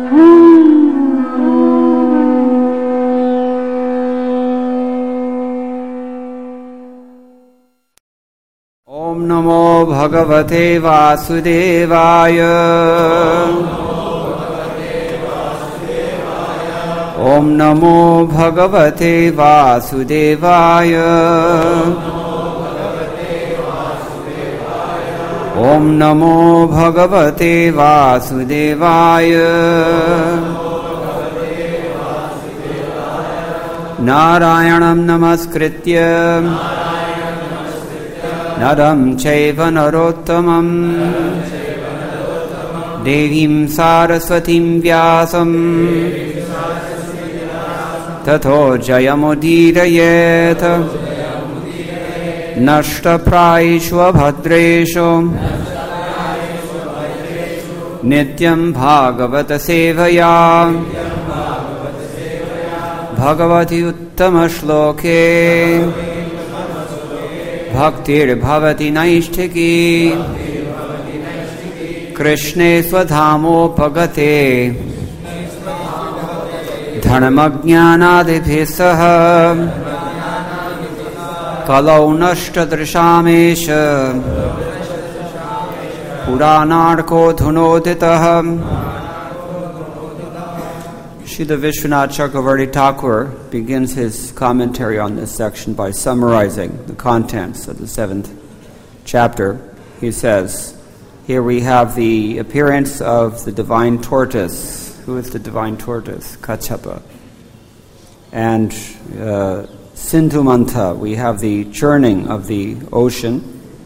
Om Namo Bhagavate Vasudevaya. Om Namo Bhagavate Vasudevaya. Om Namo Bhagavate Vasudevaya. Narayanam Namaskritya Naram Chaiva Narottamam Devim Saraswatim Vyasam Tato Jayamudirayet Nashta Praishwa Bhadreshu Nityam Bhagavata Sevaya Bhagavati Uttama Shloke Bhaktir Bhavati Naishtiki Krishne Swadhamo Pagate Dharmajnanadibhisaha Kalau Nashtadrishamesha Puranarko Dhunoditaha. Srila Vishwanath Chakravarti Thakur begins his commentary on this section by summarizing the contents of the 7th chapter. He says, here we have the appearance of the divine tortoise. Who is the divine tortoise? Kachapa. And Sindhumanta, we have the churning of the ocean.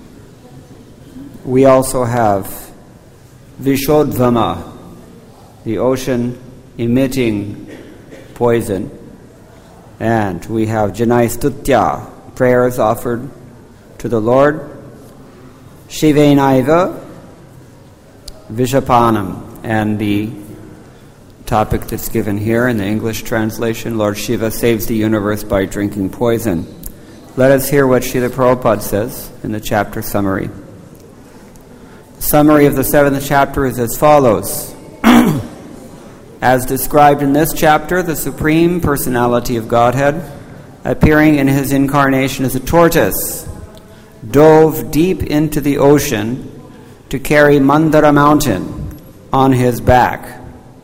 We also have Vishodvama, the ocean emitting poison. And we have Janai Stutya, prayers offered to the Lord. Shivenaiva Vishapanam, and the topic that's given here in the English translation, Lord Shiva saves the universe by drinking poison. Let us hear what Srila Prabhupada says in the chapter summary. The summary of the 7th chapter is as follows. As described in this chapter, the Supreme Personality of Godhead, appearing in his incarnation as a tortoise, dove deep into the ocean to carry Mandara mountain on his back.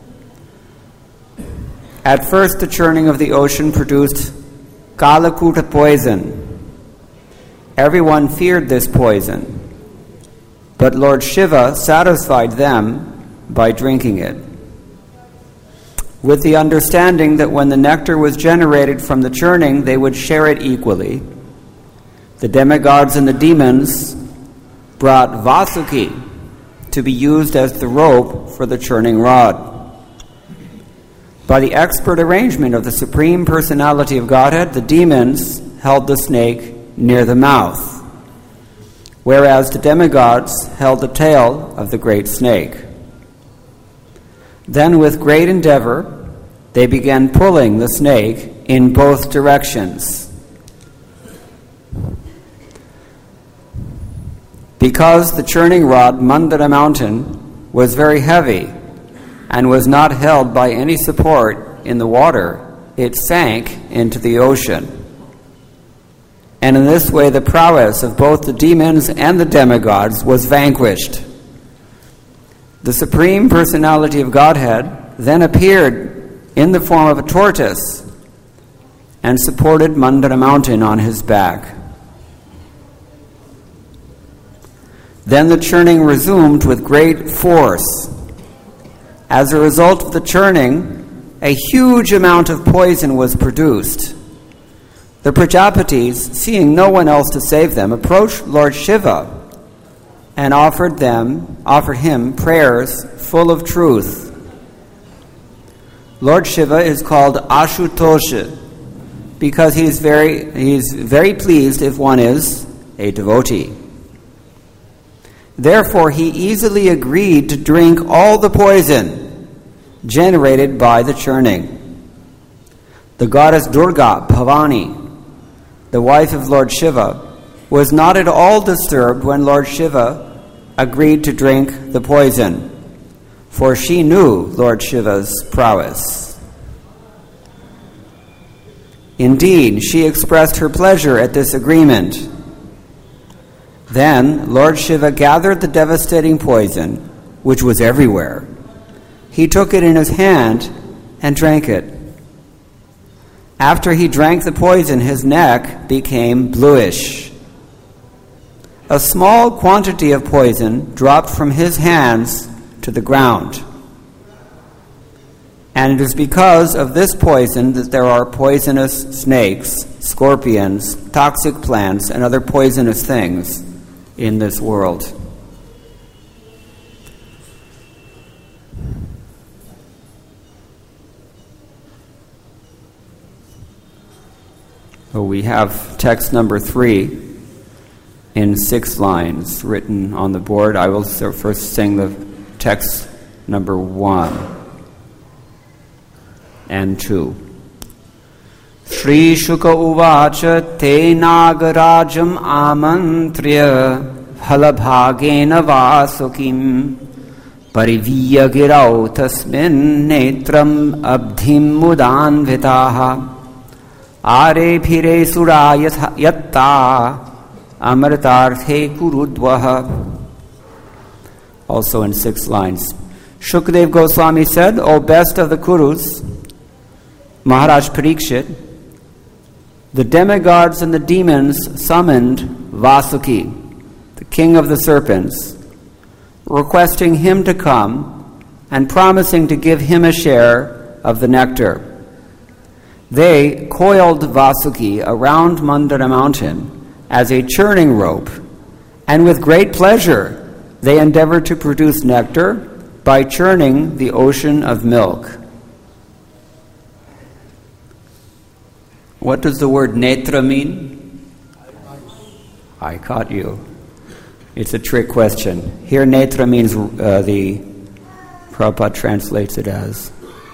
At first, the churning of the ocean produced Kalakuta poison. Everyone feared this poison, but Lord Shiva satisfied them by drinking it, with the understanding that when the nectar was generated from the churning, they would share it equally. The demigods and the demons brought Vasuki to be used as the rope for the churning rod. By the expert arrangement of the Supreme Personality of Godhead, the demons held the snake near the mouth, whereas the demigods held the tail of the great snake. Then, with great endeavor, they began pulling the snake in both directions. Because the churning rod, Mandara mountain, was very heavy and was not held by any support in the water, it sank into the ocean. And in this way, the prowess of both the demons and the demigods was vanquished. The Supreme Personality of Godhead then appeared in the form of a tortoise and supported Mandara mountain on his back. Then the churning resumed with great force. As a result of the churning, a huge amount of poison was produced. The Prajapatis, seeing no one else to save them, approached Lord Shiva and offered him prayers full of truth. Lord Shiva is called Ashutosha because he's very pleased if one is a devotee. Therefore, he easily agreed to drink all the poison generated by the churning. The goddess Durga, Bhavani, the wife of Lord Shiva, was not at all disturbed when Lord Shiva agreed to drink the poison, for she knew Lord Shiva's prowess. Indeed, she expressed her pleasure at this agreement. Then Lord Shiva gathered the devastating poison, which was everywhere. He took it in his hand and drank it. After he drank the poison, his neck became bluish. A small quantity of poison dropped from his hands to the ground. And it is because of this poison that there are poisonous snakes, scorpions, toxic plants, and other poisonous things in this world. So we have text number 3 in 6 lines written on the board. I will first sing the text number 1 and 2. Shri Shuka uvacha te nagarajam amantriya phalabhagena vasukim pariviya girau tasmin netram abdhim mudanvitaha are phire suraya yatta amritarthe kurudvaha. Also in 6 lines. Shukdev Goswami said, O best of the Kurus, Maharaj Parikshit, the demigods and the demons summoned Vasuki, the king of the serpents, requesting him to come and promising to give him a share of the nectar. They coiled Vasuki around Mandara mountain as a churning rope, and with great pleasure they endeavored to produce nectar by churning the ocean of milk. What does the word netra mean? I caught you. It's a trick question. Here netra means, the Prabhupada translates it as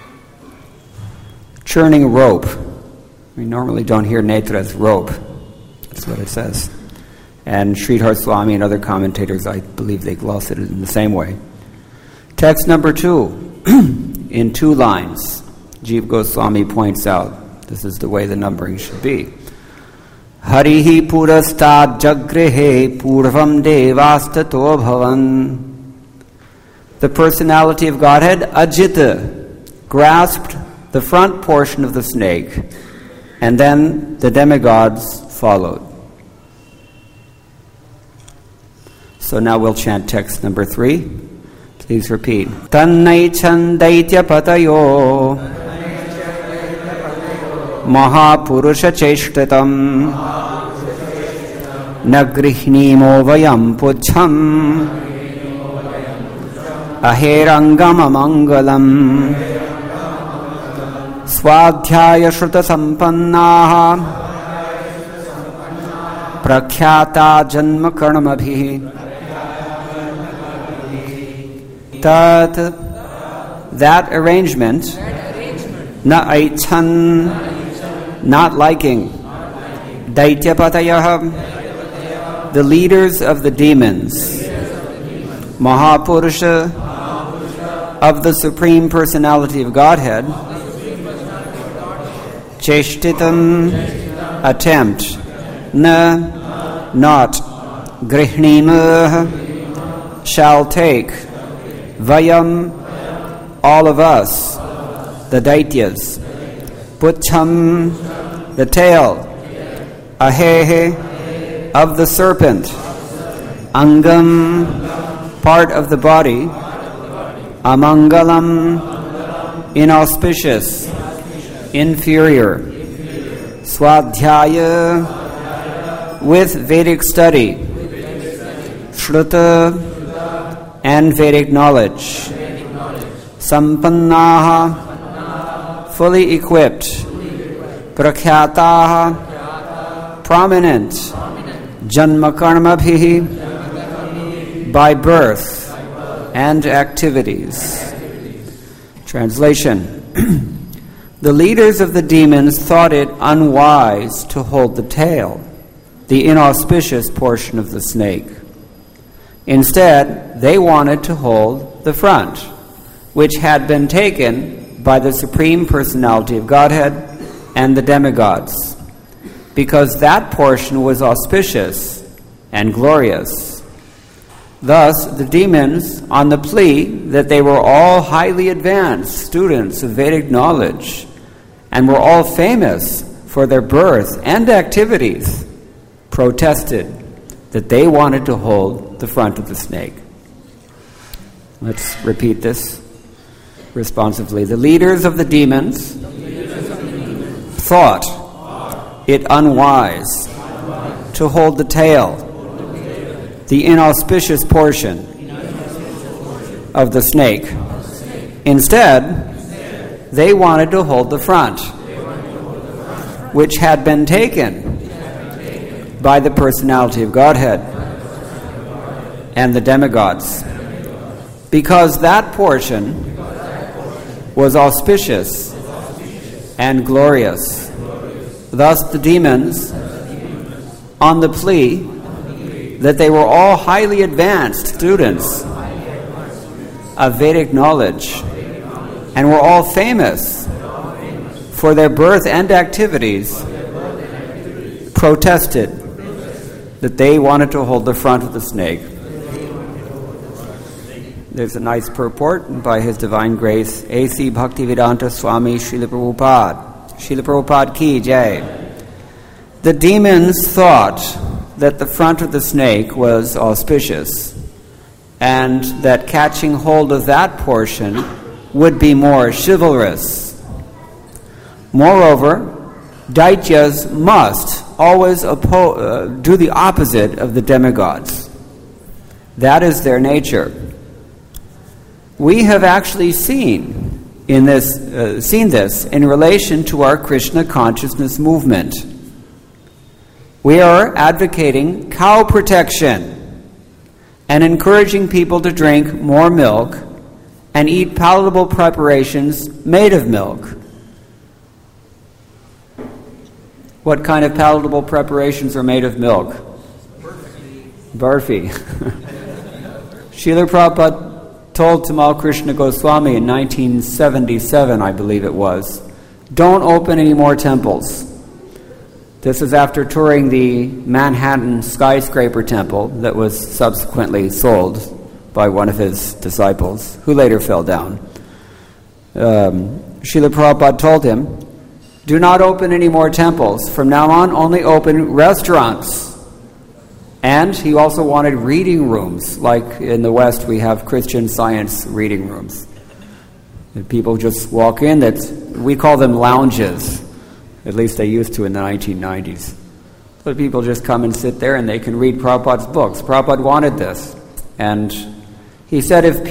churning rope. We normally don't hear netra as rope. That's what it says. And Sridhar Swami and other commentators, I believe they gloss it in the same way. Text number 2, in 2 lines, Jiva Goswami points out, this is the way the numbering should be. Harihi purastad jagrehe purvam devastato bhavan. The personality of Godhead, Ajita, grasped the front portion of the snake, and then the demigods followed. So now we'll chant text number 3. Please repeat. Tannai chandaitya patayo mahapurusha cheshtatam nagrihnimo vayam puchham aherangama mangalam swadhyaya shruta sampannaha prakhyata janma karmabhi. That arrangement, na aichan, not liking, daityapatayah, the leaders of the demons, Mahapurusha, of the Supreme Personality of Godhead, cheshtitam, attempt, na, not, grihnima, shall take, Vayam, all of us, the Daityas, Puchham, the tail, Ahehe, of the serpent, Angam, part of the body, Amangalam, inauspicious, inferior, Swadhyaya, with Vedic study, Shruta, and Vedic knowledge, Sampannaha, fully equipped, Prakhyataha, prominent, Janma Karmabhihi, by birth and activities. Translation. The leaders of the demons thought it unwise to hold the tail, the inauspicious portion of the snake. Instead, they wanted to hold the front, which had been taken by the Supreme Personality of Godhead and the demigods, because that portion was auspicious and glorious. Thus, the demons, on the plea that they were all highly advanced students of Vedic knowledge and were all famous for their birth and activities, protested that they wanted to hold the front of the snake. Let's repeat this responsively. The leaders of the demons thought it unwise to hold the tail, the inauspicious portion of the snake. Instead, they wanted to hold the front, which had been taken by the personality of Godhead and the demigods, because that portion was auspicious and glorious. Thus the demons, on the plea that they were all highly advanced students of Vedic knowledge and were all famous for their birth and activities, protested that they wanted to hold the front of the snake. There's a nice purport by His Divine Grace, A.C. Bhaktivedanta Swami Srila Prabhupada. Srila Prabhupada Ki Jai. The demons thought that the front of the snake was auspicious and that catching hold of that portion would be more chivalrous. Moreover, Daityas must always do the opposite of the demigods. That is their nature. We have actually seen this in relation to our Krishna consciousness movement. We are advocating cow protection and encouraging people to drink more milk and eat palatable preparations made of milk. What kind of palatable preparations are made of milk? Barfi. Srila Prabhupada told Tamal Krishna Goswami in 1977, I believe it was, don't open any more temples. This is after touring the Manhattan skyscraper temple that was subsequently sold by one of his disciples, who later fell down. Srila Prabhupada told him, do not open any more temples. From now on, only open restaurants. And he also wanted reading rooms, like in the West we have Christian Science reading rooms. And people just walk in, we call them lounges. At least they used to in the 1990s. So people just come and sit there and they can read Prabhupada's books. Prabhupada wanted this. And he said if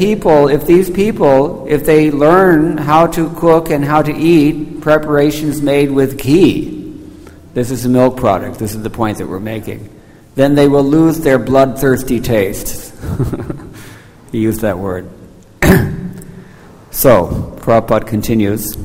they learn how to cook and how to eat preparations made with ghee, this is a milk product, this is the point that we're making, then they will lose their bloodthirsty taste. He used that word. So, Prabhupada continues.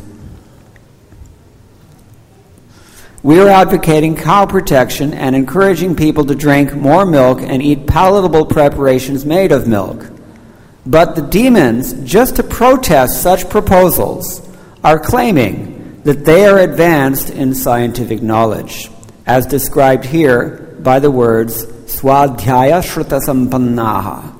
We are advocating cow protection and encouraging people to drink more milk and eat palatable preparations made of milk. But the demons, just to protest such proposals, are claiming that they are advanced in scientific knowledge, as described here by the words Swadhyaya Shruta Sampannaha.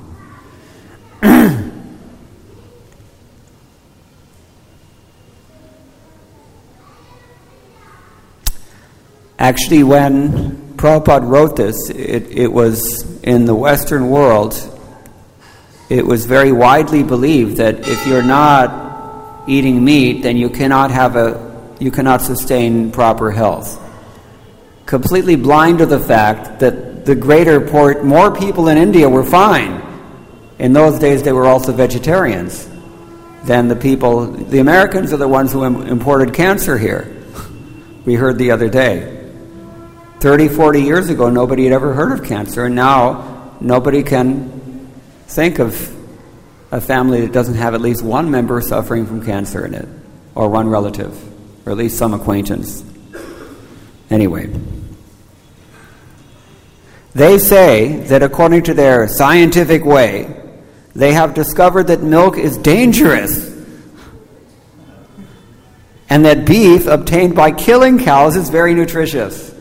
Actually, when Prabhupada wrote this, it was in the Western world, it was very widely believed that if you're not eating meat, then you cannot sustain proper health. Completely blind to the fact that more people in India were fine. In those days, they were also vegetarians than the Americans are the ones who imported cancer here. We heard the other day. 30, 40 years ago, nobody had ever heard of cancer, and now nobody can think of a family that doesn't have at least one member suffering from cancer in it, or one relative, or at least some acquaintance. Anyway, they say that according to their scientific way, they have discovered that milk is dangerous and that beef obtained by killing cows is very nutritious.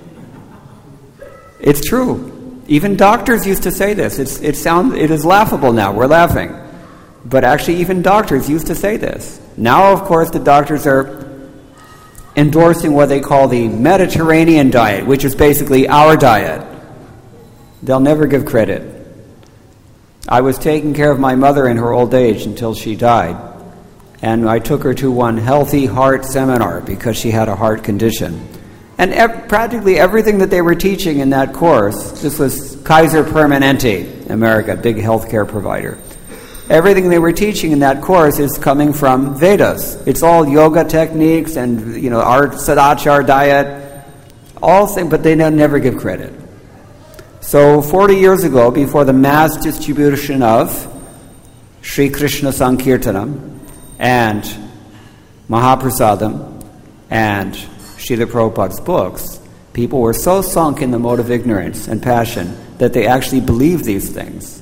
It's true. Even doctors used to say this. It is laughable now. We're laughing. But actually even doctors used to say this. Now, of course, the doctors are endorsing what they call the Mediterranean diet, which is basically our diet. They'll never give credit. I was taking care of my mother in her old age until she died. And I took her to one healthy heart seminar because she had a heart condition. And practically everything that they were teaching in that course, this was Kaiser Permanente, America, big healthcare provider. Everything they were teaching in that course is coming from Vedas. It's all yoga techniques and, our Sadachar diet, all things, but they never give credit. So 40 years ago, before the mass distribution of Sri Krishna Sankirtanam and Mahaprasadam and Srila Prabhupada's books, people were so sunk in the mode of ignorance and passion that they actually believed these things.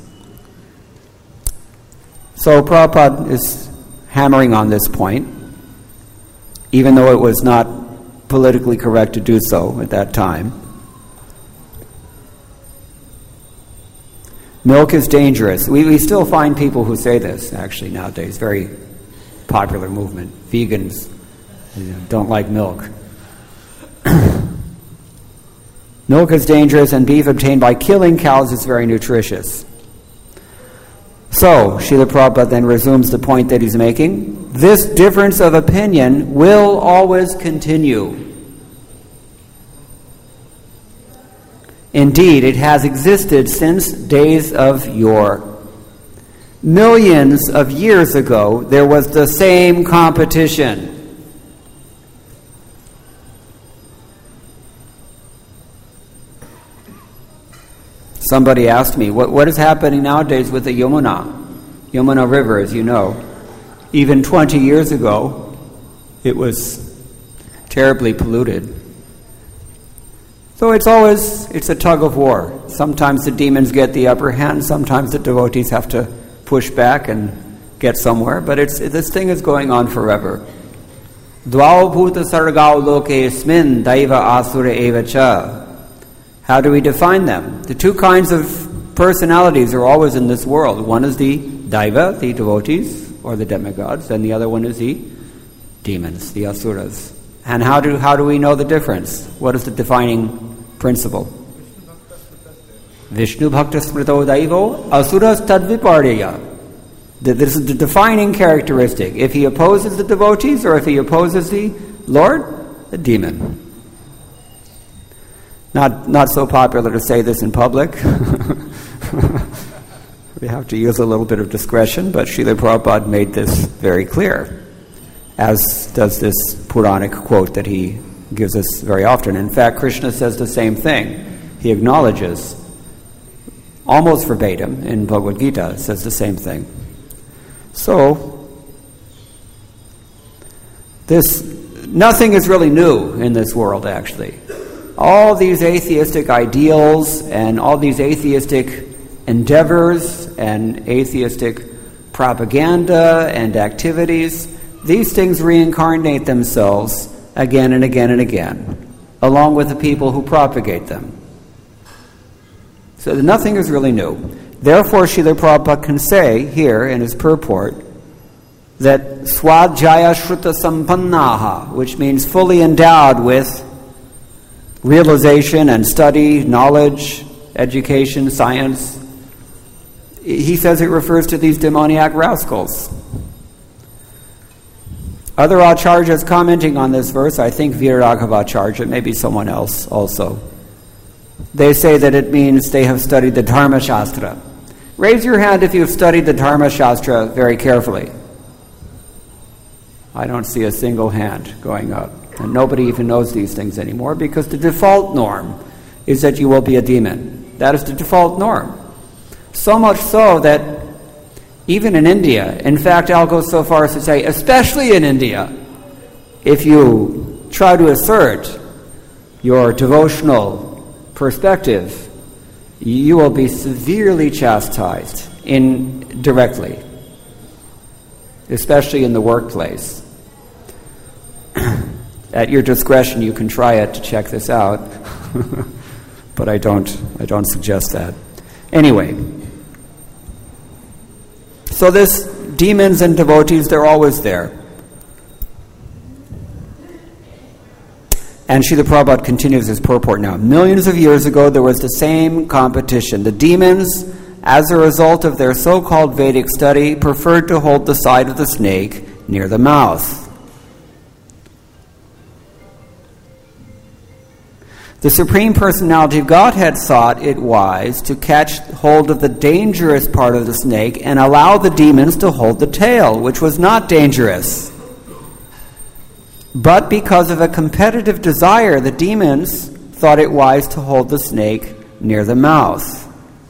So Prabhupada is hammering on this point, even though it was not politically correct to do so at that time. Milk is dangerous. We still find people who say this, actually, nowadays. Very popular movement. Vegans don't like milk. Milk is dangerous, and beef obtained by killing cows is very nutritious. So, Srila Prabhupada then resumes the point that he's making. This difference of opinion will always continue. Indeed, it has existed since days of yore. Millions of years ago, there was the same competition. Somebody asked me, what is happening nowadays with the Yamuna River, as you know. Even 20 years ago, it was terribly polluted. So it's a tug of war. Sometimes the demons get the upper hand, sometimes the devotees have to push back and get somewhere, but this thing is going on forever. Dvau bhuta sargau loke asmin daiva asura eva cha. How do we define them? The two kinds of personalities are always in this world. One is the daiva, the devotees, or the demigods, and the other one is the demons, the asuras. And how do we know the difference? What is the defining principle? Vishnu bhakta smrito daivo asuras tadviparya. This is the defining characteristic. If he opposes the devotees or if he opposes the Lord, the demon. Not so popular to say this in public. We have to use a little bit of discretion, but Srila Prabhupada made this very clear, as does this Puranic quote that he gives us very often. In fact, Krishna says the same thing. He acknowledges, almost verbatim, in Bhagavad Gita, says the same thing. So, nothing is really new in this world, actually. All these atheistic ideals and all these atheistic endeavors and atheistic propaganda and activities, these things reincarnate themselves again and again and again, along with the people who propagate them. So nothing is really new. Therefore, Srila Prabhupada can say here in his purport that Swadhyaya Shruta Sampannaha, which means fully endowed with realization and study, knowledge, education, science. He says it refers to these demoniac rascals. Other acharyas commenting on this verse, I think Viraghavacharya, maybe someone else also, they say that it means they have studied the Dharma Shastra. Raise your hand if you've studied the Dharma Shastra very carefully. I don't see a single hand going up. And nobody even knows these things anymore because the default norm is that you will be a demon. That is the default norm. So much so that even in India, in fact, I'll go so far as to say, especially in India, if you try to assert your devotional perspective, you will be severely chastised indirectly, especially in the workplace. At your discretion, you can try it to check this out. But I don't suggest that. Anyway, so this demons and devotees, they're always there. And Srila Prabhupada continues his purport now. Millions of years ago, there was the same competition. The demons, as a result of their so-called Vedic study, preferred to hold the side of the snake near the mouth. The Supreme Personality of Godhead thought it wise to catch hold of the dangerous part of the snake and allow the demons to hold the tail, which was not dangerous. But because of a competitive desire, the demons thought it wise to hold the snake near the mouth.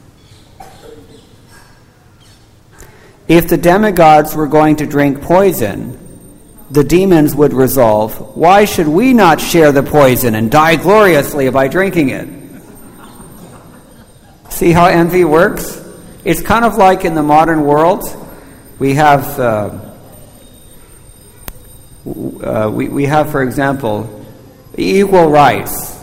If the demigods were going to drink poison, the demons would resolve, why should we not share the poison and die gloriously by drinking it? See how envy works? It's kind of like in the modern world, we have, for example, equal rights.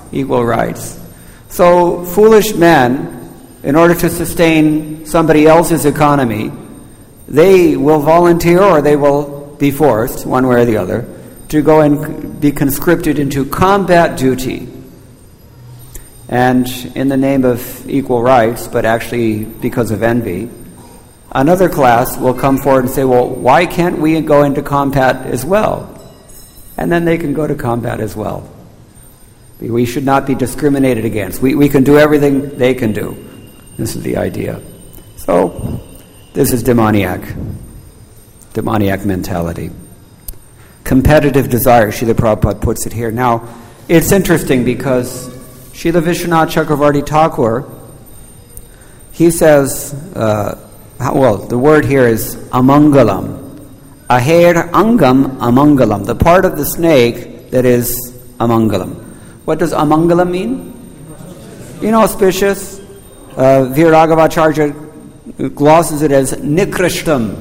So foolish men, in order to sustain somebody else's economy, they will volunteer or they will be forced, one way or the other, to go and be conscripted into combat duty. And in the name of equal rights, but actually because of envy, another class will come forward and say, well, why can't we go into combat as well? And then they can go to combat as well. We should not be discriminated against. We can do everything they can do. This is the idea. So, this is demoniac mentality. Competitive desire, Srila Prabhupada puts it here. Now, it's interesting because Srila Vishwanath Chakravarti Thakur, he says, the word here is amangalam. Aher angam amangalam, the part of the snake that is amangalam. What does amangalam mean? Inauspicious. Viragavacharya glosses it as nikrishtam,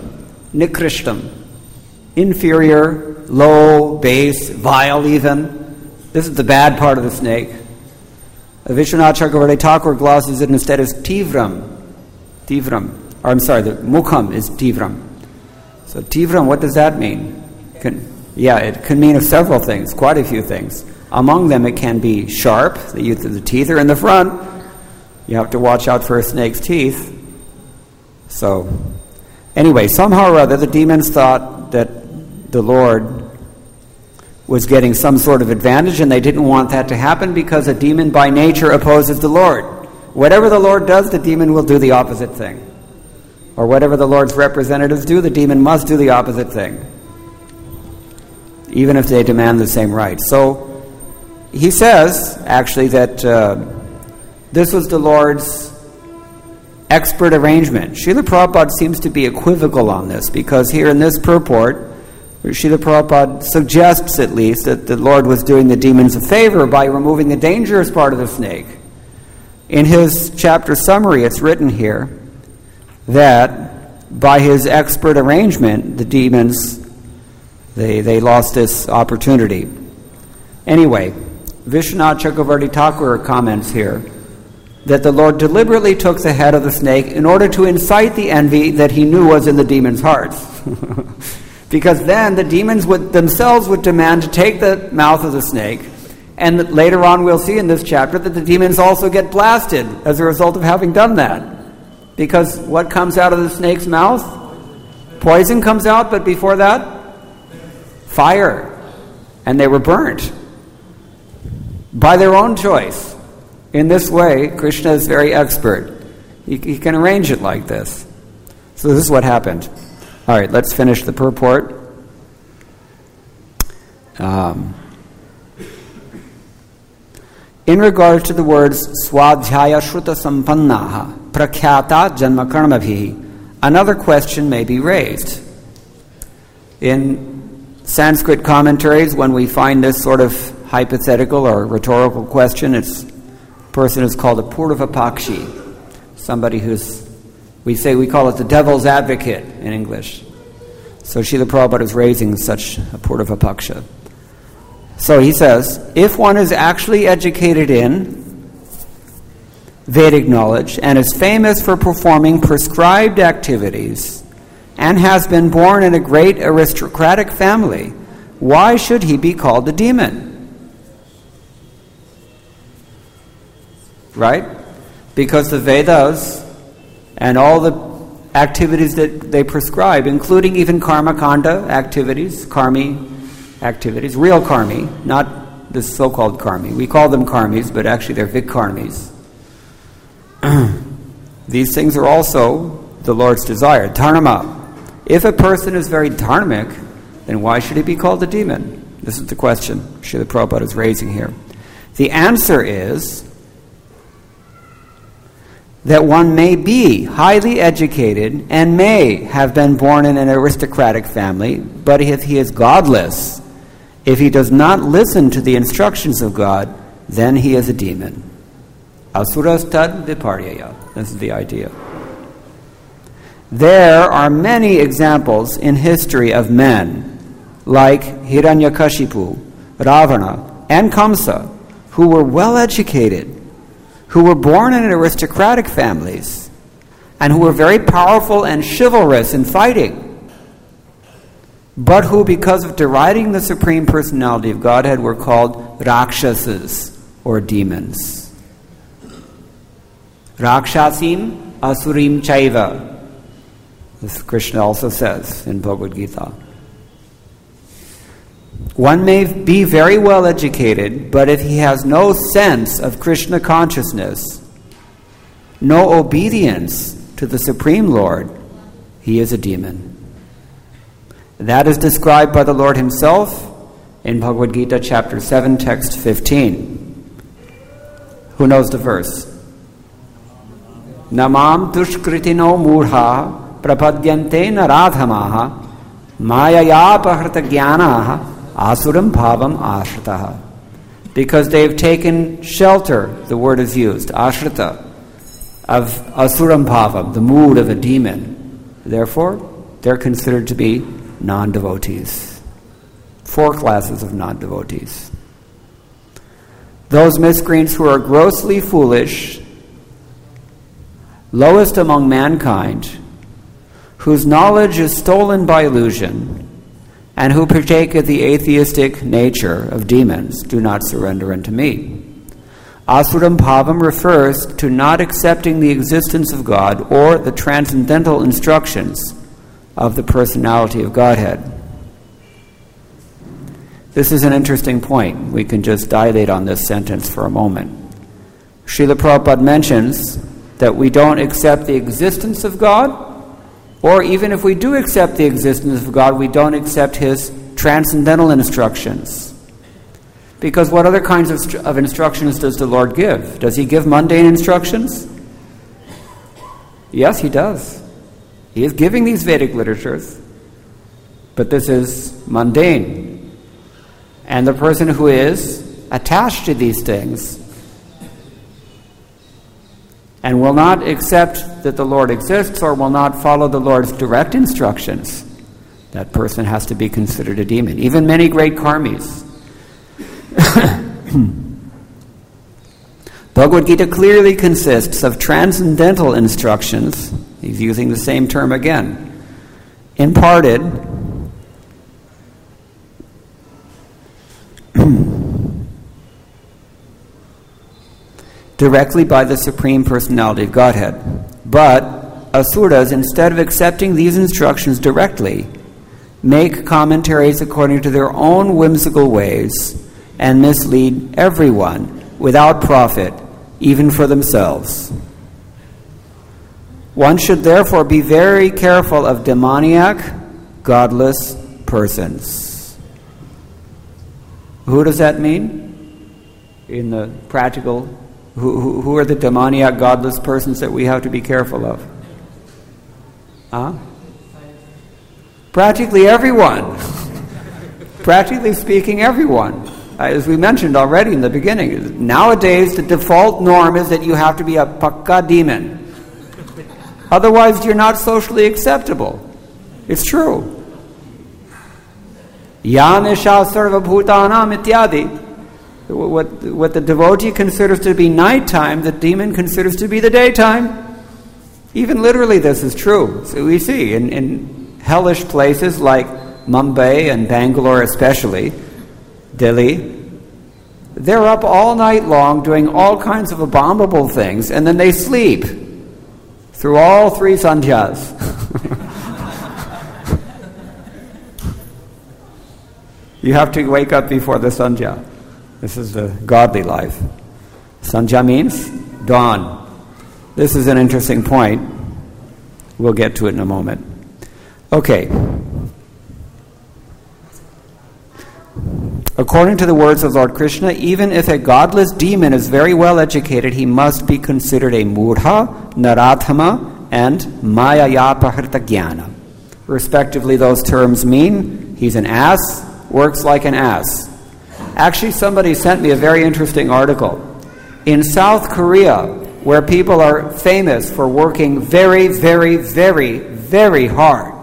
inferior, low, base, vile even. This is the bad part of the snake. Vishwanath Chakravarti Thakur glosses it instead as tivram. The mukham is tivram. So tivram, what does that mean? It can mean of several things, quite a few things. Among them, it can be sharp. The teeth are in the front. You have to watch out for a snake's teeth. So, anyway, somehow or other, the demons thought that the Lord was getting some sort of advantage, and they didn't want that to happen because a demon by nature opposes the Lord. Whatever the Lord does, the demon will do the opposite thing. Or whatever the Lord's representatives do, the demon must do the opposite thing, even if they demand the same right. So, he says, actually, that this was the Lord's expert arrangement. Srila Prabhupada seems to be equivocal on this, because here in this purport, Srila Prabhupada suggests at least that the Lord was doing the demons a favor by removing the dangerous part of the snake. In his chapter summary, it's written here that by his expert arrangement, the demons, they lost this opportunity. Anyway, Vishwanath Chakravarti Thakur comments here that the Lord deliberately took the head of the snake in order to incite the envy that he knew was in the demons' hearts. Because then the demons themselves would demand to take the mouth of the snake, and later on we'll see in this chapter that the demons also get blasted as a result of having done that. Because what comes out of the snake's mouth? Poison comes out, but before that, fire. And they were burnt by their own choice. In this way, Krishna is very expert. He can arrange it like this. So this is what happened. All right, let's finish the purport. In regard to the words swadhyaya shruta sampannaha prakhyata janma karmabhihi, another question may be raised. In Sanskrit commentaries, when we find this sort of hypothetical or rhetorical question, person is called a purvapakshi, somebody we call it the devil's advocate in English. So Srila Prabhupada is raising such a purvapaksha. So he says, if one is actually educated in Vedic knowledge and is famous for performing prescribed activities and has been born in a great aristocratic family, why should he be called a demon? Right? Because the Vedas and all the activities that they prescribe, including even karma kanda activities, karmi activities, real karmi, not the so-called karmi. We call them karmis, but actually they're vikarmis. These things are also the Lord's desire. Dharma. If a person is very dharmic, then why should he be called a demon? This is the question Srila Prabhupada is raising here. The answer is that one may be highly educated and may have been born in an aristocratic family, but if he is godless, if he does not listen to the instructions of God, then he is a demon. Asuras tad viparyaya. This is the idea. There are many examples in history of men like Hiranyakashipu, Ravana, and Kamsa who were well educated, who were born in aristocratic families, and who were very powerful and chivalrous in fighting, but who, because of deriding the Supreme Personality of Godhead, were called Rakshasas, or demons. Rakshasim asurim chaiva. This Krishna also says in Bhagavad Gita. One may be very well educated, but if he has no sense of Krishna consciousness, no obedience to the Supreme Lord, he is a demon. That is described by the Lord himself in Bhagavad Gita chapter 7, text 15. Who knows the verse? Namam dushkritino murha prapadyante naradhamaha mayayapahhrta jnanaha asuram bhavam ashritaha. Because they've taken shelter, the word is used, ashrita, of asuram bhavam, the mood of a demon. Therefore, they're considered to be non-devotees. 4 classes of non-devotees. Those miscreants who are grossly foolish, lowest among mankind, whose knowledge is stolen by illusion, and who partake of the atheistic nature of demons, do not surrender unto me. Asuram bhavam refers to not accepting the existence of God or the transcendental instructions of the personality of Godhead. This is an interesting point. We can just dilate on this sentence for a moment. Srila Prabhupada mentions that we don't accept the existence of God, or even if we do accept the existence of God, we don't accept his transcendental instructions. Because what other kinds of instructions does the Lord give? Does he give mundane instructions? Yes, he does. He is giving these Vedic literatures, but this is mundane. And the person who is attached to these things and will not accept that the Lord exists or will not follow the Lord's direct instructions, that person has to be considered a demon. Even many great karmis. Bhagavad Gita clearly consists of transcendental instructions. He's using the same term again. Imparted directly by the Supreme Personality of Godhead. But asuras, instead of accepting these instructions directly, make commentaries according to their own whimsical ways and mislead everyone without profit, even for themselves. One should therefore be very careful of demoniac, godless persons. Who does that mean? In the practical, who are the demoniac, godless persons that we have to be careful of? Practically everyone. Practically speaking, everyone. As we mentioned already in the beginning, nowadays the default norm is that you have to be a pakka demon. Otherwise, you're not socially acceptable. It's true. Yanisha sarva bhutanam ityadi. What the devotee considers to be nighttime, the demon considers to be the daytime. Even literally this is true. So we see in hellish places like Mumbai and Bangalore especially, Delhi, they're up all night long doing all kinds of abominable things, and then they sleep through all 3 sandhyas. You have to wake up before the sandhya. This is the godly life. Sandhya means dawn. This is an interesting point. We'll get to it in a moment. Okay. According to the words of Lord Krishna, even if a godless demon is very well educated, he must be considered a mudha, narathama, and mayayapahrita jnana. Respectively, those terms mean he's an ass, works like an ass. Actually, somebody sent me a very interesting article. In South Korea, where people are famous for working very, very, very, very hard,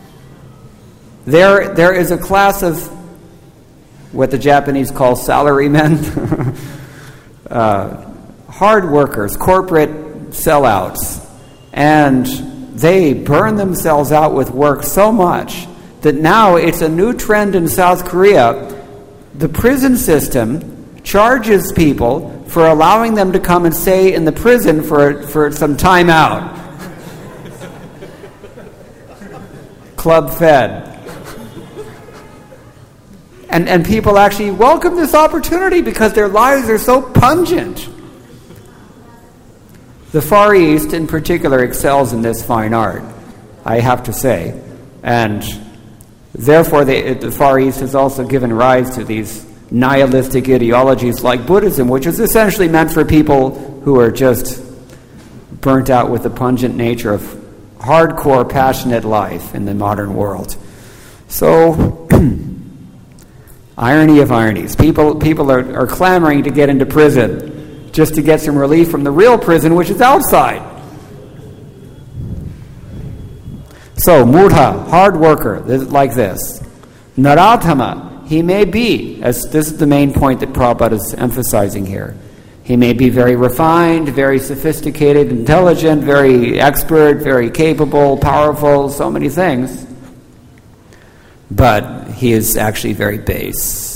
there is a class of what the Japanese call salarymen, hard workers, corporate sellouts, and they burn themselves out with work so much that now it's a new trend in South Korea. The prison system charges people for allowing them to come and stay in the prison for some time out. Club fed. And people actually welcome this opportunity because their lives are so pungent. The Far East in particular excels in this fine art, I have to say. And therefore the Far East has also given rise to these nihilistic ideologies like Buddhism, which is essentially meant for people who are just burnt out with the pungent nature of hardcore, passionate life in the modern world. So, irony of ironies. People are clamoring to get into prison just to get some relief from the real prison, which is outside. So, mudha, hard worker, like this. Narathama, he may be, as this is the main point that Prabhupada is emphasizing here. He may be very refined, very sophisticated, intelligent, very expert, very capable, powerful, so many things. But he is actually very base.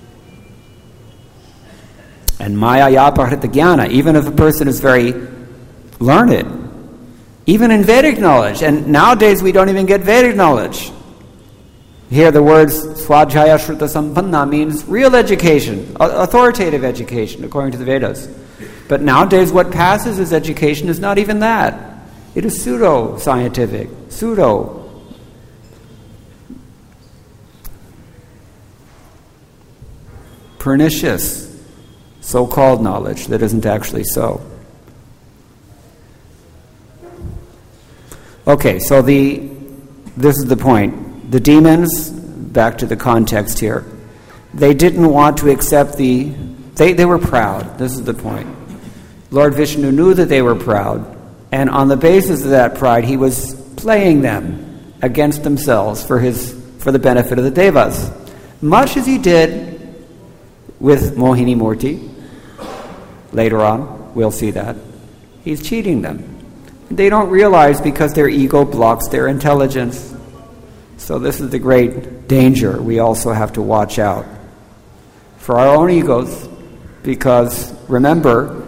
And maya yapahrita jnana, even if a person is very learned, even in Vedic knowledge, and nowadays we don't even get Vedic knowledge. Here the words swadhyaya shruta sampanna means real education, authoritative education according to the Vedas. But nowadays what passes as education is not even that. It is pseudo-scientific, pernicious so-called knowledge that isn't actually so. Okay, so this is the point. The demons, back to the context here, they didn't want to accept they were proud. This is the point. Lord Vishnu knew that they were proud, and on the basis of that pride, he was playing them against themselves for the benefit of the devas. Much as he did with Mohini Murti. Later on, we'll see that. He's cheating them. They don't realize because their ego blocks their intelligence. So this is the great danger we also have to watch out for our own egos, because remember,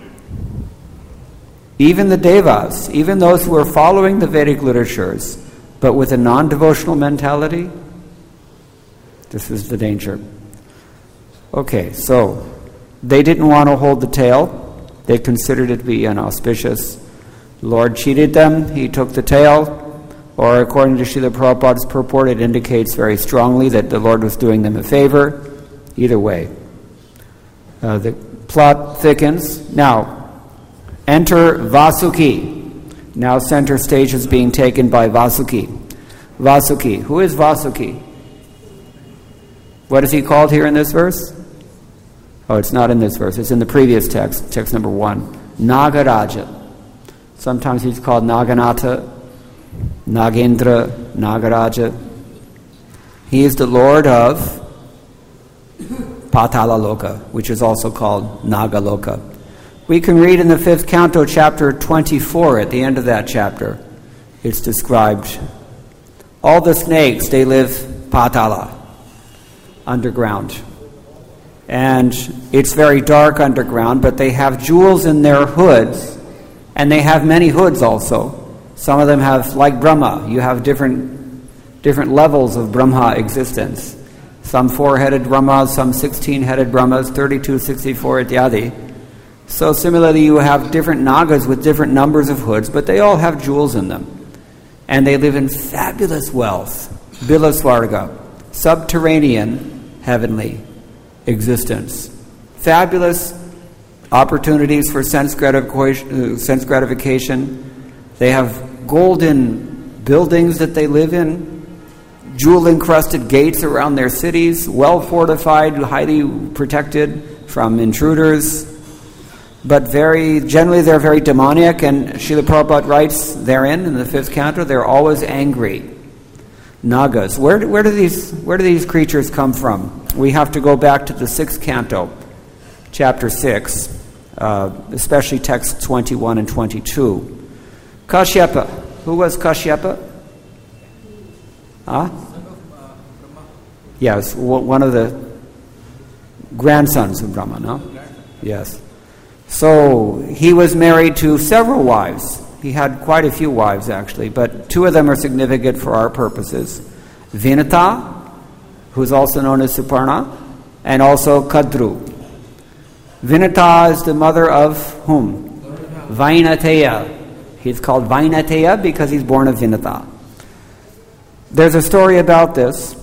even the devas, even those who are following the Vedic literatures, but with a non-devotional mentality, this is the danger. Okay, so they didn't want to hold the tail. They considered it to be inauspicious. The Lord cheated them. He took the tail. Or according to Srila Prabhupada's purport, it indicates very strongly that the Lord was doing them a favor. Either way. The plot thickens. Now, enter Vasuki. Now center stage is being taken by Vasuki. Vasuki. Who is Vasuki? What is he called here in this verse? Oh, it's not in this verse. It's in the previous text, text number 1. Nagaraja. Sometimes he's called Naganatha, Nagendra, Nagaraja. He is the Lord of Patala Loka, which is also called Naga Loka. We can read in the 5th canto, chapter 24, at the end of that chapter, it's described. All the snakes, they live Patala, underground. And it's very dark underground, but they have jewels in their hoods, and they have many hoods also. Some of them have, like Brahma, you have different levels of Brahma existence. Some 4-headed Brahmas, some 16-headed Brahmas, 32, 64, ityadi. So similarly, you have different Nagas with different numbers of hoods, but they all have jewels in them. And they live in fabulous wealth, Bilaswarga, subterranean, heavenly existence. Fabulous opportunities for sense gratification. They have golden buildings that they live in, jewel-encrusted gates around their cities, well-fortified, highly protected from intruders. But generally they're very demoniac, and Srila Prabhupada writes therein, in the 5th canto, they're always angry. Nagas. Where do these creatures come from? We have to go back to the 6th canto, chapter 6, especially texts 21 and 22. Kashyapa. Who was Kashyapa? Yes, one of the grandsons of Brahma, no? Yes. So he was married to several wives. He had quite a few wives, actually, but 2 of them are significant for our purposes. Vinata, who's also known as Suparna, and also Kadru. Vinata is the mother of whom? Vainateya. He's called Vainateya because he's born of Vinata. There's a story about this.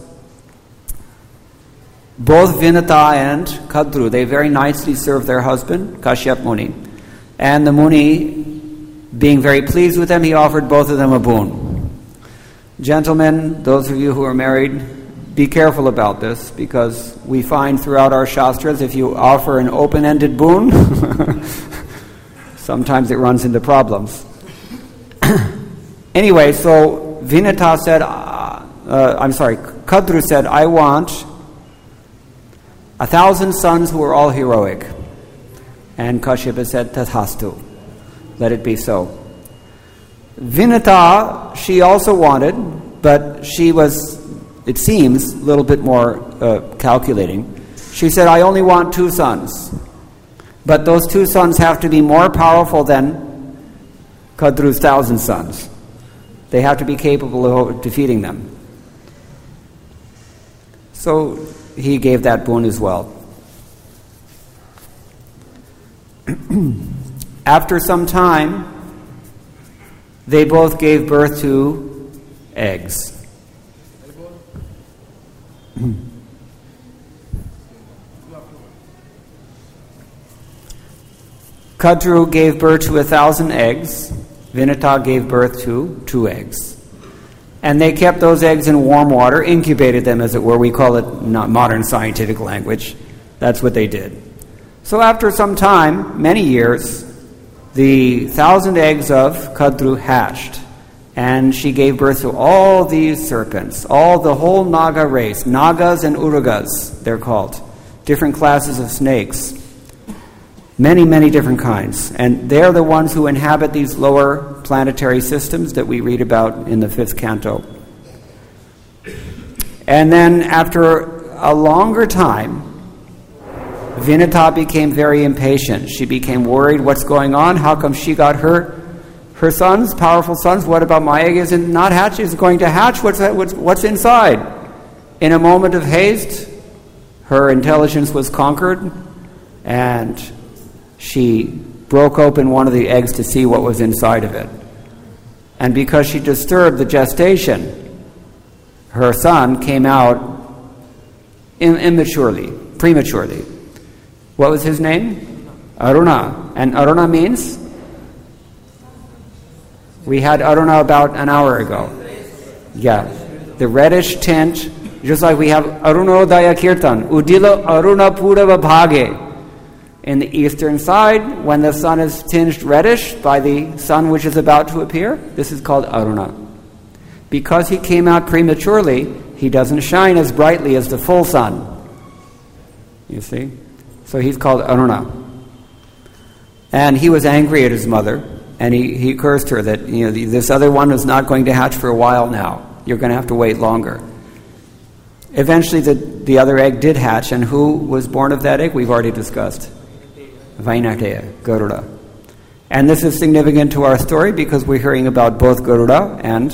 Both Vinata and Kadru, they very nicely served their husband, Kashyap Muni. And the Muni, being very pleased with them, he offered both of them a boon. Gentlemen, those of you who are married, be careful about this, because we find throughout our Shastras, if you offer an open-ended boon, sometimes it runs into problems. Anyway, so Vinata said, Kadru said, I want 1,000 sons who are all heroic. And Kashyapa said, Tathastu, let it be so. Vinata, she also wanted, but she was, it seems, a little bit more calculating. She said, I only want 2 sons. But those 2 sons have to be more powerful than Kadru's 1,000 sons. They have to be capable of defeating them. So he gave that boon as well. After some time, they both gave birth to eggs. Kadru gave birth to 1,000 eggs. Vinata gave birth to 2 eggs. And they kept those eggs in warm water, incubated them, as it were. We call it not modern scientific language. That's what they did. So after some time, many years, the 1,000 eggs of Kadru hatched. And she gave birth to all these serpents, the whole Naga race. Nagas and Urugas, they're called. Different classes of snakes. Many, many different kinds. And they're the ones who inhabit these lower planetary systems that we read about in the 5th canto. And then after a longer time, Vinata became very impatient. She became worried, what's going on? How come she got her sons, powerful sons? What about my egg? Is it not hatching? Is it going to hatch? What's inside? In a moment of haste, her intelligence was conquered, and she broke open one of the eggs to see what was inside of it. And because she disturbed the gestation, her son came out prematurely. What was his name? Aruna. And Aruna means? We had Aruna about an hour ago. Yeah. The reddish tint, just like we have Arunodaya Kirtan, Udila Aruna Purava Bhage. In the eastern side, when the sun is tinged reddish by the sun which is about to appear, this is called Aruna. Because he came out prematurely, he doesn't shine as brightly as the full sun. You see? So he's called Aruna. And he was angry at his mother, and he cursed her that, this other one is not going to hatch for a while now. You're going to have to wait longer. Eventually the other egg did hatch, and who was born of that egg? We've already discussed. Vainateya, Garuda. And this is significant to our story because we're hearing about both Garuda and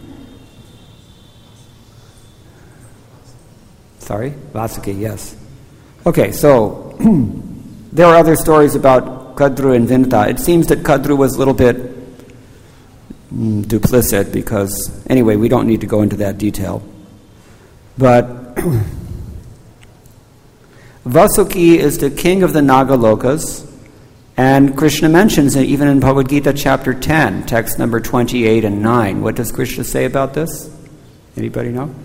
Vasuki, yes. Okay, so there are other stories about Kadru and Vinta. It seems that Kadru was a little bit duplicit because, anyway, we don't need to go into that detail. But Vasuki is the king of the Nagalokas, and Krishna mentions it even in Bhagavad Gita chapter 10, text number 28 and 9. What does Krishna say about this? Anybody know?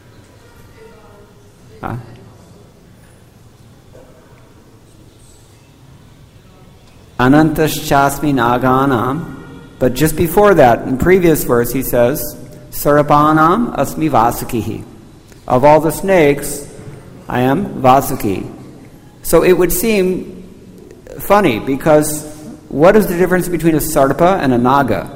Anantaschasmi naganam. But just before that, in the previous verse, he says, Sarapanam asmi Vasukihi. Of all the snakes, I am Vasuki. So it would seem funny, because what is the difference between a Sarpa and a Naga?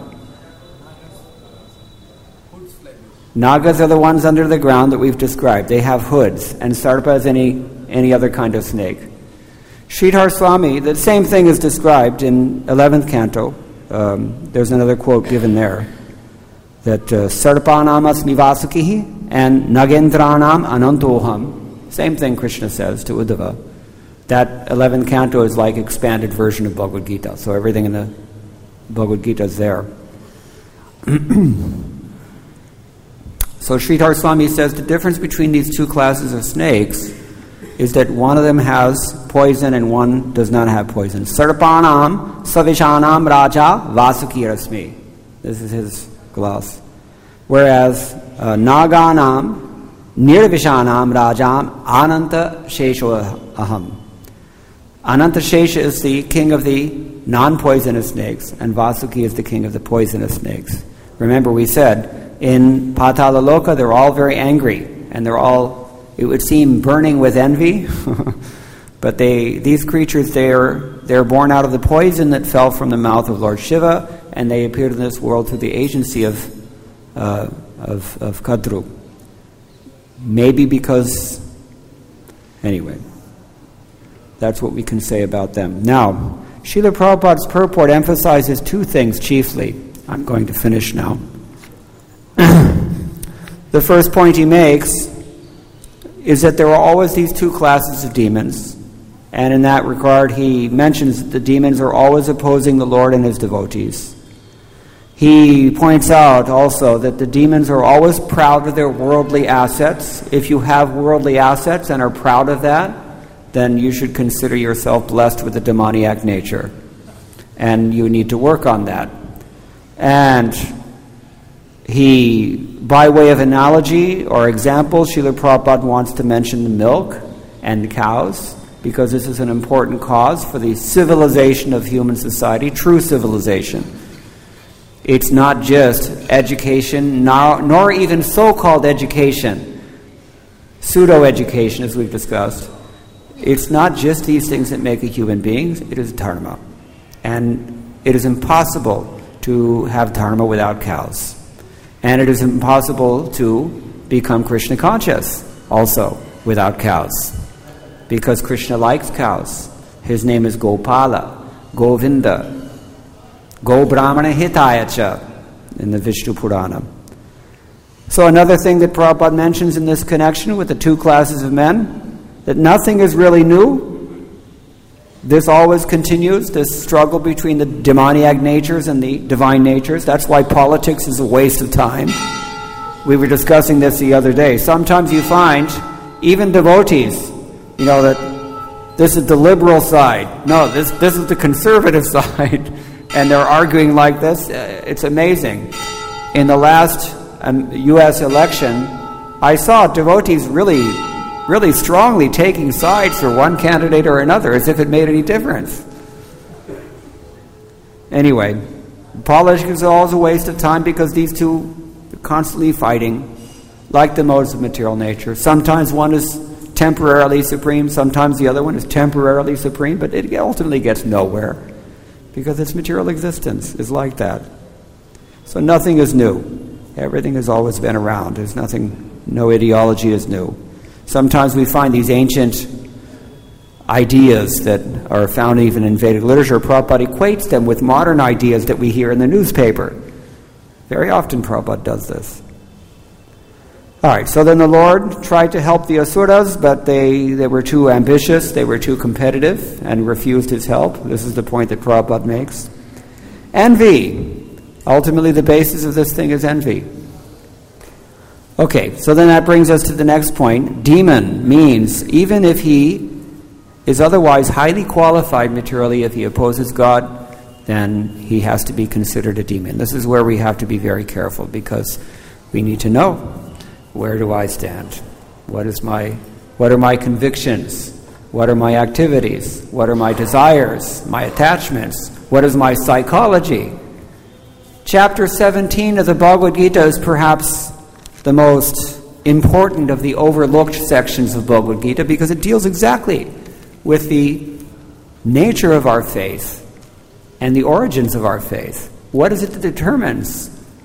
Nagas are the ones under the ground that we've described. They have hoods, and Sarpa is any other kind of snake. Sridhar Swami, the same thing is described in 11th canto. There's another quote given there, that Sarpanam asmi Vasukihi and Nagendranam anantoham. Same thing Krishna says to Uddhava. That 11th canto is like expanded version of Bhagavad Gita. So everything in the Bhagavad Gita is there. So Sridhar Swami says the difference between these two classes of snakes is that one of them has poison and one does not have poison. Sarpanam savishanam raja Vasuki rasmi. This is his gloss. Whereas Naganam nirvishanam rajam ananta shesho aham. Ananta Shesha is the king of the non-poisonous snakes, and Vasuki is the king of the poisonous snakes. Remember, we said in Patala Loka they're all very angry, and they're all, it would seem, burning with envy. But these creatures, they're born out of the poison that fell from the mouth of Lord Shiva, and they appeared in this world through the agency of Kadru. Maybe because, anyway, that's what we can say about them. Now, Srila Prabhupada's purport emphasizes two things chiefly. I'm going to finish now. The first point he makes is that there are always these two classes of demons. And in that regard, he mentions that the demons are always opposing the Lord and his devotees. He points out also that the demons are always proud of their worldly assets. If you have worldly assets and are proud of that, then you should consider yourself blessed with a demoniac nature. And you need to work on that. And he, by way of analogy or example, Srila Prabhupada wants to mention the milk and the cows, because this is an important cause for the civilization of human society, true civilization. It's not just education, nor even so-called education, pseudo-education, as we've discussed. It's not just these things that make a human being, it is dharma. And it is impossible to have dharma without cows. And it is impossible to become Krishna conscious also without cows. Because Krishna likes cows. His name is Gopala, Govinda, Go Brahmana Hitayacha in the Vishnu Purana. So another thing that Prabhupada mentions in this connection with the two classes of men, that nothing is really new. This always continues, this struggle between the demoniac natures and the divine natures. That's why politics is a waste of time. We were discussing this the other day. Sometimes you find, even devotees, that this is the liberal side. No, this is the conservative side. And they're arguing like this. It's amazing. In the last U.S. election, I saw devotees really strongly taking sides for one candidate or another, as if it made any difference. Anyway, politics is always a waste of time because these two are constantly fighting. like the modes of material nature. Sometimes one is temporarily supreme, sometimes the other one is temporarily supreme, but it ultimately gets nowhere because its material existence is like that. So nothing is new. Everything has always been around. There's nothing, no ideology is new. Sometimes we find these ancient ideas that are found even in Vedic literature. Prabhupada equates them with modern ideas that we hear in the newspaper. Very often Prabhupada does this. All right, so then the Lord tried to help the Asuras, but they were too ambitious, they were too competitive, and refused his help. This is the point that Prabhupada makes. Envy. Ultimately, the basis of this thing is envy. Okay, so then that brings us to the next point. Demon means, even if he is otherwise highly qualified materially, if he opposes God, then he has to be considered a demon. This is where we have to be very careful, because we need to know, where do I stand? What are my convictions? What are my activities? What are my desires, my attachments? What is my psychology? Chapter 17 of the Bhagavad Gita is perhaps the most important of the overlooked sections of Bhagavad Gita, because it deals exactly with the nature of our faith and the origins of our faith. What is it that determines?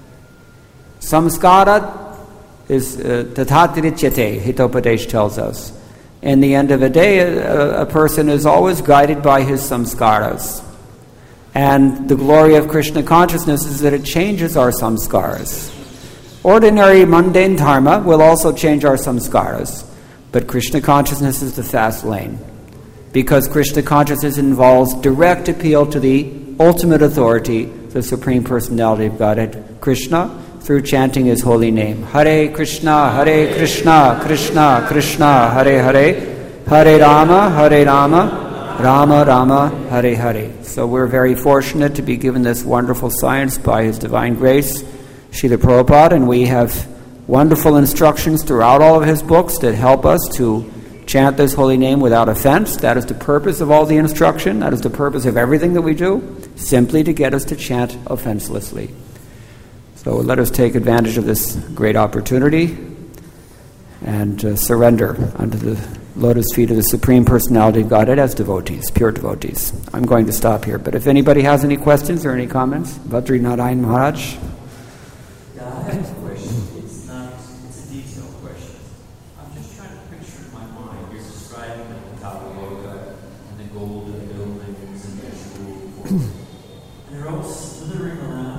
Samskara is tathatirichyate, Hitopadesh tells us. In the end of the day, a person is always guided by his samskaras. And the glory of Krishna consciousness is that it changes our samskaras. Ordinary mundane dharma will also change our samskaras, but Krishna consciousness is the fast lane, because Krishna consciousness involves direct appeal to the ultimate authority, the Supreme Personality of Godhead, Krishna, through chanting his holy name. Hare Krishna, Krishna Krishna, Hare Hare, Hare Rama, Rama Rama, Hare Hare. So we're very fortunate to be given this wonderful science by His Divine Grace, Srila Prabhupada, and we have wonderful instructions throughout all of his books that help us to chant this holy name without offense. That is the purpose of all the instruction. That is the purpose of everything that we do, simply to get us to chant offenselessly. So let us take advantage of this great opportunity and surrender unto the lotus feet of the Supreme Personality of Godhead as devotees, pure devotees. I'm going to stop here, but if anybody has any questions or any comments, Badri Narayan Maharaj. Yeah, I have a question. It's a detailed question. I'm just trying to picture in my mind. You're describing the Kataloka and the golden buildings and the jewel. And they're all slithering around.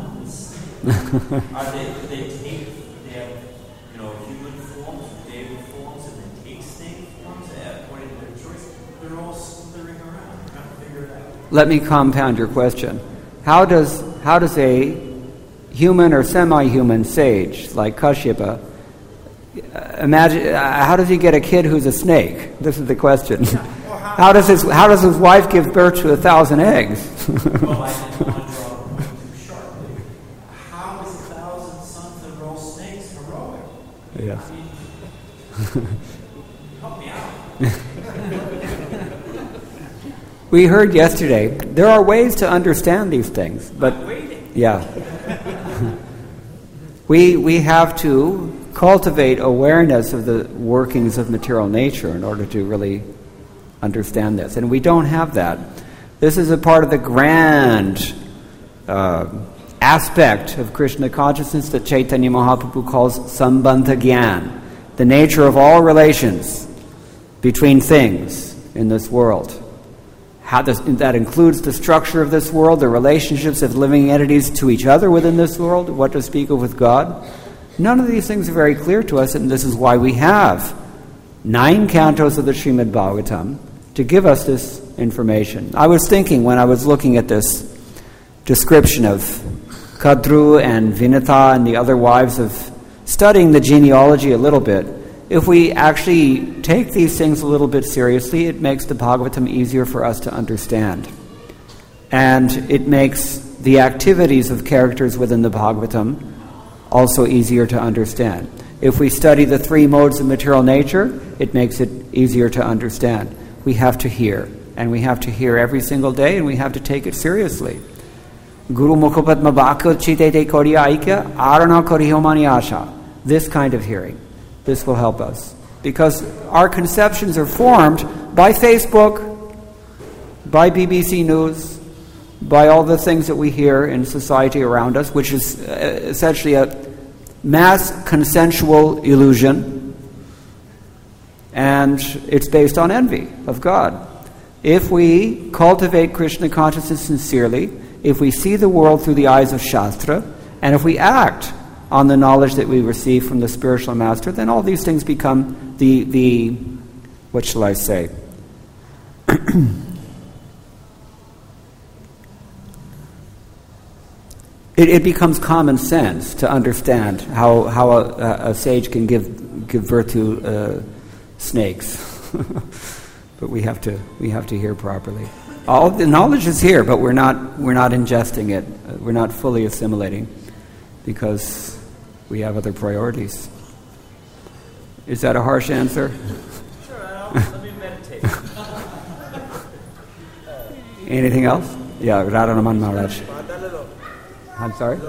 Are they have, human forms, David forms, and they take snake forms according to their choice? They're all slithering around. I'm trying to figure it out. Let me compound your question. How does a human or semi-human sage like Kashyapa imagine? How does he get a kid who's a snake? This is the question. How does his wife give birth to 1,000 eggs? Well, I didn't want to draw the point too sharply. How is 1,000 sons that are all snakes heroic? Yeah. Help me out. We heard yesterday there are ways to understand these things, but yeah, we have to cultivate awareness of the workings of material nature in order to really understand this, and we don't have that. This is a part of the grand aspect of Krishna consciousness that Chaitanya Mahaprabhu calls Sambandha Gyan, the nature of all relations between things in this world. That includes the structure of this world, the relationships of living entities to each other within this world, what to speak of with God. None of these things are very clear to us, and this is why we have 9 cantos of the Srimad Bhagavatam to give us this information. I was thinking when I was looking at this description of Kadru and Vinata and the other wives, of studying the genealogy a little bit, if we actually take these things a little bit seriously, it makes the Bhagavatam easier for us to understand. And it makes the activities of characters within the Bhagavatam also easier to understand. If we study the 3 modes of material nature, it makes it easier to understand. We have to hear, and we have to hear every single day, and we have to take it seriously. Guru Mukhapadma Bhakya Chitete Koriya Aikya Arana Korihomani Asha. This kind of hearing. This will help us. Because our conceptions are formed by Facebook, by BBC News, by all the things that we hear in society around us, which is essentially a mass consensual illusion, and it's based on envy of God. If we cultivate Krishna consciousness sincerely, if we see the world through the eyes of Shastra, and if we act on the knowledge that we receive from the spiritual master, then all these things become the what shall I say? It becomes common sense to understand how a sage can give birth to snakes. But we have to hear properly. All the knowledge is here, but we're not ingesting it. We're not fully assimilating because we have other priorities. Is that a harsh answer? Sure, let me meditate. Anything else? Yeah, Radhanaman Maharaj. I'm sorry?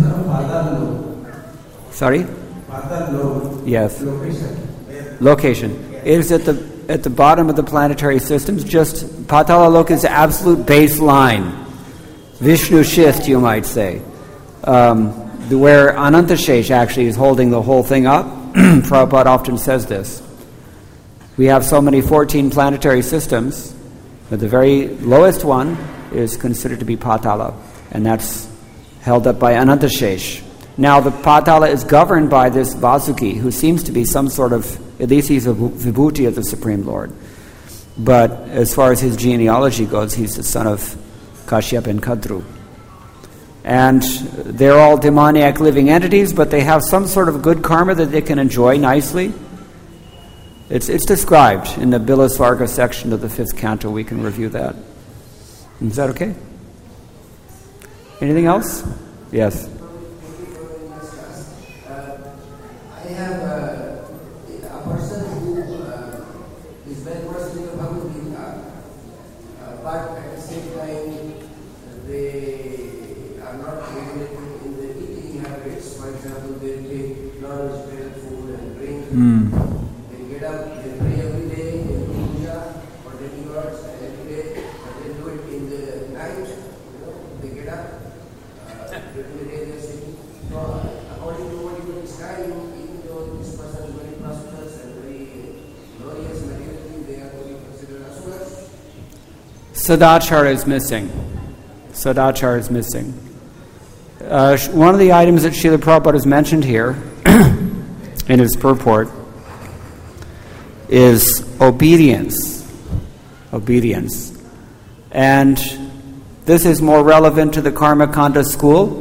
Sorry? Yes. Location. It is at the bottom of the planetary systems. Just Patala Loka is the absolute baseline. Vishnu Shist, you might say. Where Anantashesh actually is holding the whole thing up. Prabhupada often says this. We have so many 14 planetary systems, but the very lowest one is considered to be Patala, and that's held up by Anantashesh. Now, the Patala is governed by this Vasuki, who seems to be some sort of, at least he's a vibhuti of the Supreme Lord. But as far as his genealogy goes, he's the son of Kashyap and Kadru. And they're all demoniac living entities, but they have some sort of good karma that they can enjoy nicely. It's described in the Bilasvarga section of the 5th canto. We can review that. Is that okay? Anything else? Yes. I have a person who is very versed in the Bhagavad Gita, but at the same time they are not regulated in the eating habits. For example, they take non-vegetarian food and drink. They get up, they pray every day, they do puja for demigods every day, but they do it in the night. They get up. So, according to what you were describing, even though this person is very prosperous and very glorious materially, they are to be considered asuras. Sadachara is missing. Sadachara is missing. One of the items that Srila Prabhupada has mentioned here in his purport is obedience. Obedience. And this is more relevant to the Karma Kanda school,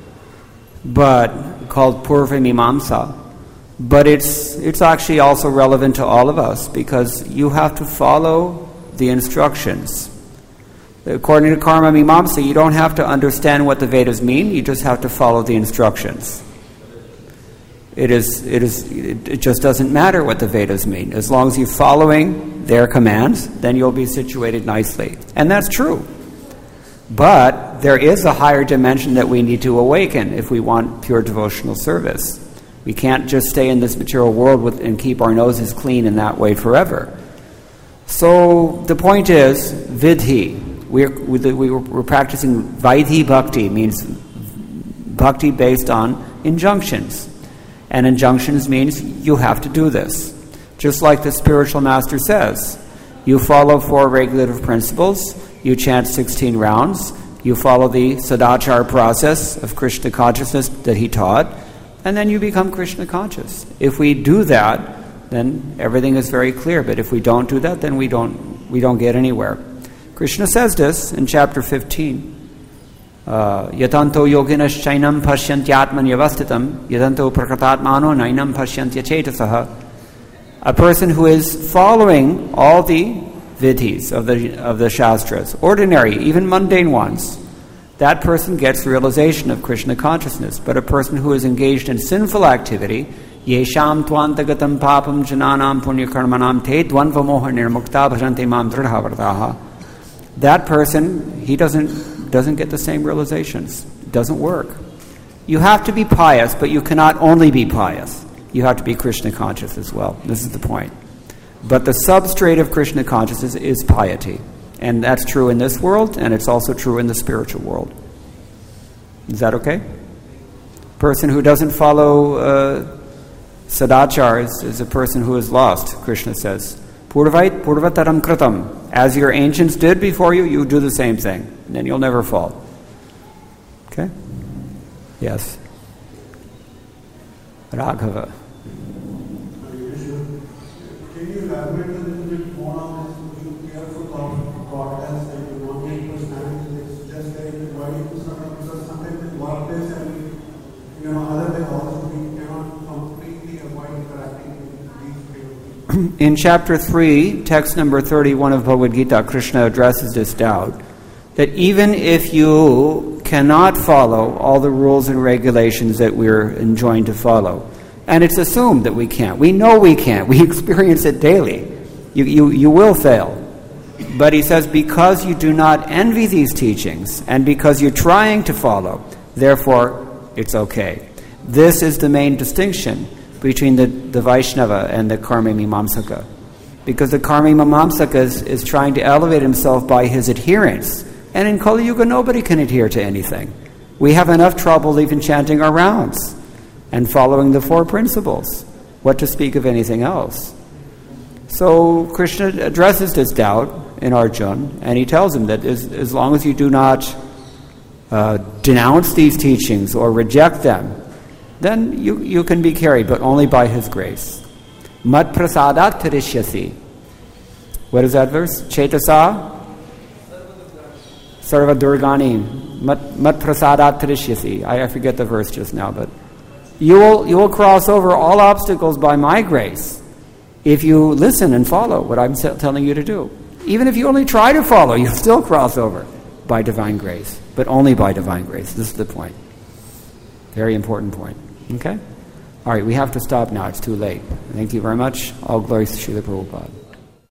but called Purva Mimamsa. But it's actually also relevant to all of us because you have to follow the instructions. According to Karma Mimamsa, you don't have to understand what the Vedas mean, you just have to follow the instructions. It just doesn't matter what the Vedas mean. As long as you're following their commands, then you'll be situated nicely. And that's true. But there is a higher dimension that we need to awaken if we want pure devotional service. We can't just stay in this material world and keep our noses clean in that way forever. So the point is, vidhi. We're practicing vaidhi bhakti, means bhakti based on injunctions. And injunctions means you have to do this. Just like the spiritual master says, you follow 4 regulative principles, you chant 16 rounds, you follow the Sadachara process of Krishna consciousness that he taught, and then you become Krishna conscious. If we do that, then everything is very clear. But if we don't do that, then we don't get anywhere. Krishna says this in chapter 15. Yatanto yoginas chainam pasyantyatman yavastitam yatanto prakatatmano nainam pasyantya chetasaha. A person who is following all the vidhis of the Shastras, ordinary, even mundane ones, that person gets realization of Krishna consciousness. But a person who is engaged in sinful activity, yesham tvantagatam papam jananam punyakarmanam te dvanvamoha nirmukta bhajanti mam dridhavartaha. That person, he doesn't get the same realizations. It doesn't work. You have to be pious, but you cannot only be pious. you have to be Krishna conscious as well. This is the point. But the substrate of Krishna consciousness is piety. And that's true in this world, and it's also true in the spiritual world. Is that okay? Person who doesn't follow sadachar is a person who is lost, Krishna says. Purvait purvataram kritam. As your ancients did before you, you do the same thing. And then you'll never fall. Okay? Yes. Raghava. Can you elaborate a little bit more on this? You care for God as a non-being personality. It's just like why because sometimes in workplace and other than also we cannot completely avoid interacting with these people. In chapter 3, text number 31 of Bhagavad Gita, Krishna addresses this doubt. That even if you cannot follow all the rules and regulations that we're enjoined to follow, and it's assumed that we can't. We know we can't. We experience it daily. You will fail. But he says, because you do not envy these teachings, and because you're trying to follow, therefore it's okay. This is the main distinction between the Vaishnava and the Karma Mimamsaka. Because the Karma Mimamsaka is trying to elevate himself by his adherence. And in Kali Yuga, nobody can adhere to anything. We have enough trouble even chanting our rounds and following the 4 principles. What to speak of anything else? So Krishna addresses this doubt in Arjuna, and he tells him that as long as you do not denounce these teachings or reject them, then you can be carried, but only by his grace. Mat prasadat tarishyasi. What is that verse? Chetasa Sarva Durgani. Mat prasadat tarishyasi. I forget the verse just now, but you will cross over all obstacles by my grace if you listen and follow what I'm telling you to do. Even if you only try to follow, you'll still cross over by divine grace, but only by divine grace. This is the point. Very important point. Okay? All right, we have to stop now. It's too late. Thank you very much. All glories to Srila Prabhupada.